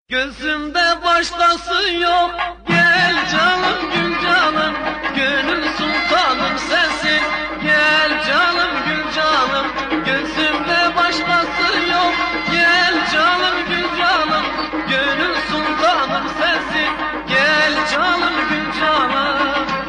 Gözümde başkası yok, gel canım gül canım, gönül sultanım sensin, gel canım gül canım. Gözümde başkası yok, gel canım gül canım, gönül sultanım sensin, gel canım gül canım.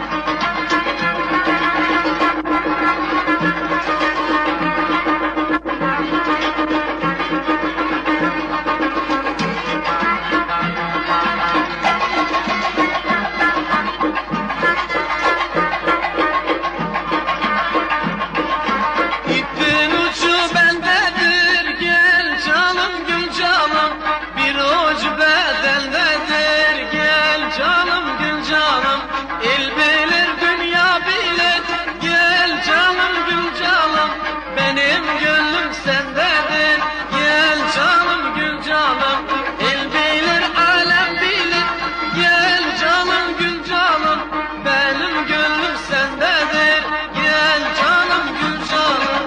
İpin ucu bendedir, gel canım gül canım, bir ucu bedendedir, gel canım gül canım. El bilir dünya bilir, gel canım gül canım, benim gönlüm sendedir, gel canım gül canım. El bilir alem bilir, gel canım gül canım, benim gönlüm sendedir, gel canım gül canım.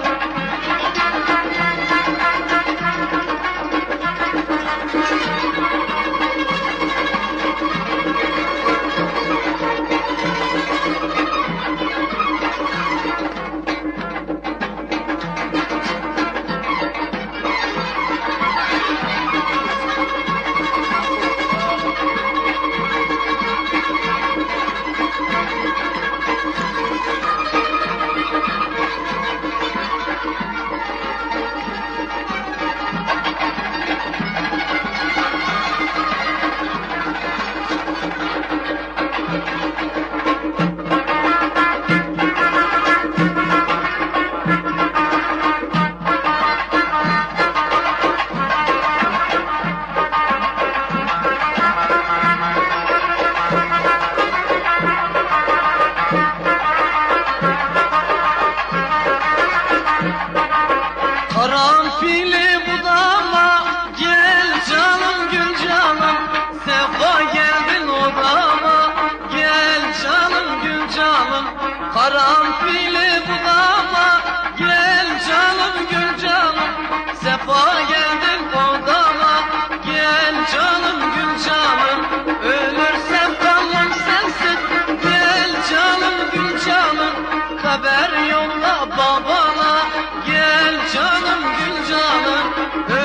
Karanfili budama, gel canım gül canım, sefa geldin odama, gel canım gül canım. Karanfili budama, gel canım gül canım, sefa geldin odama, gel canım gül canım. Ölürsem kanım sensin, gel canım gül canım, haber yolla babana, gel canım gül canım.